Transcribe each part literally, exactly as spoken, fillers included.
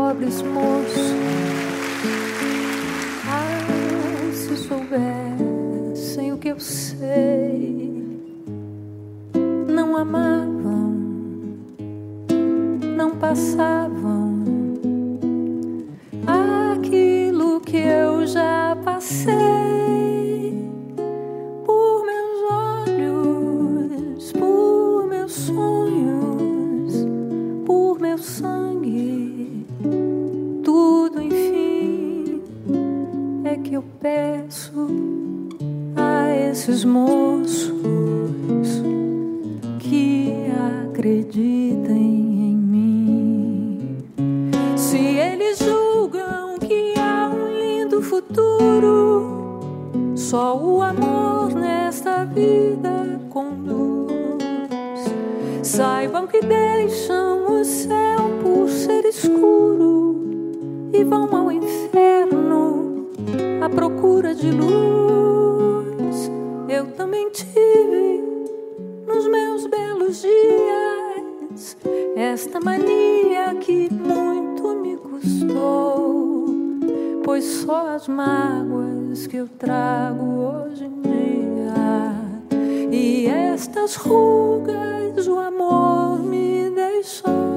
pobres moços. Ah, se soubessem o que eu sei, não amavam, não passavam aquilo que eu já passei. Por meus olhos, por meus sonhos, por meu sangue, tudo enfim é que eu peço a esses moços que acreditem em mim. Se eles julgam que há um lindo futuro, só o amor nesta vida conduz. Saibam que deixam o céu por ser escuro e vão ao inferno à procura de luz. Eu também tive nos meus belos dias esta mania que muito me custou, pois só as mágoas que eu trago hoje em dia e estas rugas o amor me deixou.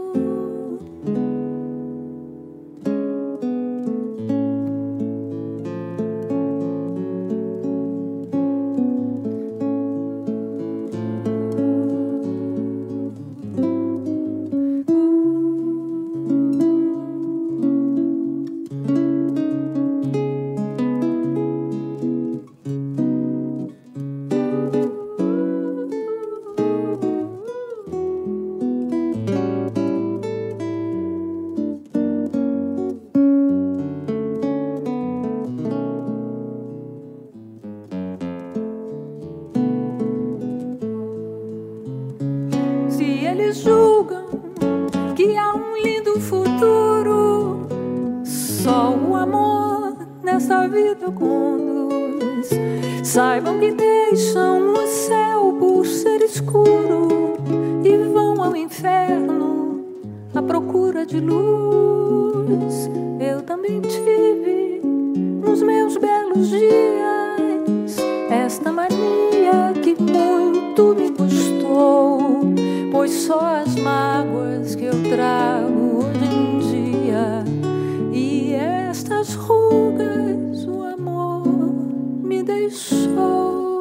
Eles julgam que há um lindo futuro, só o amor nessa vida conduz. Saibam que deixam o céu por ser escuro e vão ao inferno à procura de luz. Eu também tive nos meus belos dias esta mania que muito me custou, pois só as mágoas que eu trago hoje em dia e estas rugas o amor me deixou.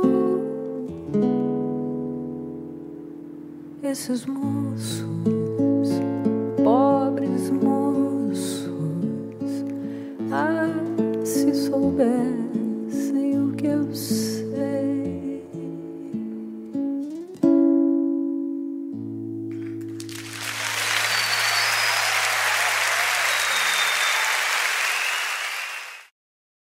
Esses moços, pobres moços, ah, se soubessem o que eu sei.